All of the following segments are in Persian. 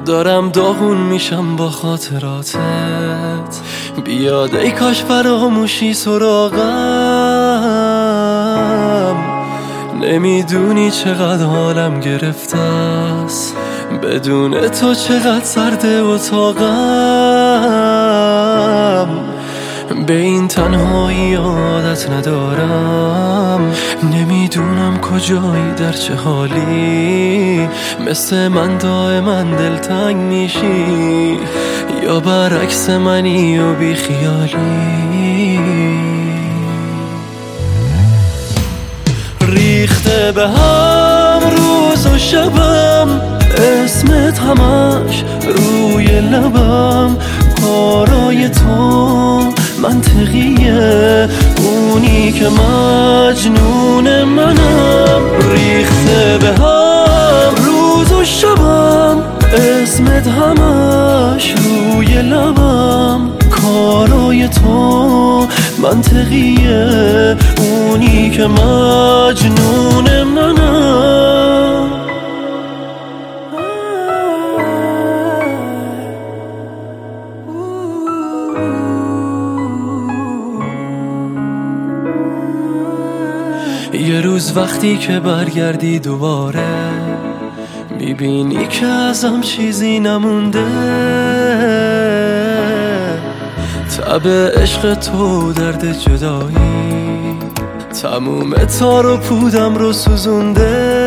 دارم داغون میشم با خاطراتت. بیاد ای کاش فراموشی سراغم. نمیدونی چقدر حالم گرفته است، بدون تو چقدر سرد اتاقم. به این تنهایی عادت ندارم، نمیدونم کجایی در چه حالی. مثل من دائما دلتنگ میشی یا برعکس منی و بی خیالی. ریخته به هم روز و شبم، اسمت همش روی لبم. کارای تو منطقیه، اونی که مجنون منم. ریخته به هم روز و شبم، اسمت همش روی لبم. کارای تو منطقیه، اونی که مجنون منم. یه روز وقتی که برگردی دوباره، میبینی که ازم چیزی نمونده. تب عشق تو درد جدایی، تموم تار و پودم رو سوزونده.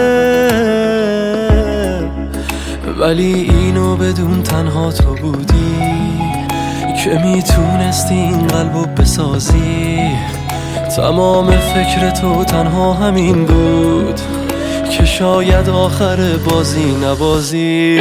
ولی اینو بدون تنها تو بودی که میتونستی این قلبو بسازی. تمام فکر تو تنها همین بود که شاید آخر بازی نبازی.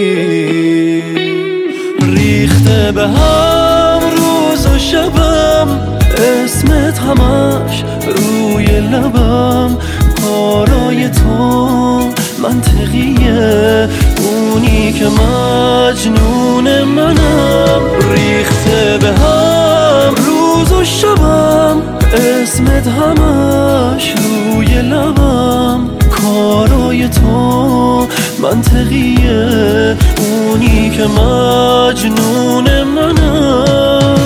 ریخته به هم روز و شبم، اسمت همش روی لبم. کارای تو منطقیه، اونی که مجنون منم. ریخته به هم روز و شبم، اسمت همش روی لبم. کارای تو منطقیه، اونی که مجنون منم.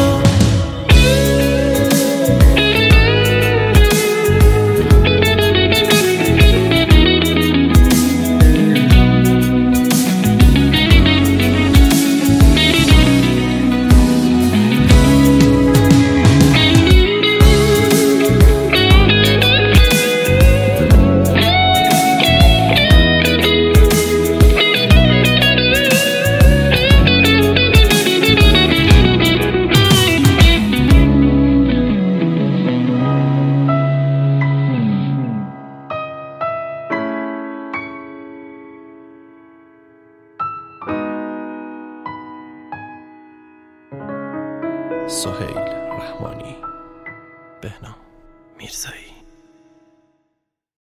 سهیل رحمانی، بهنام میرزایی.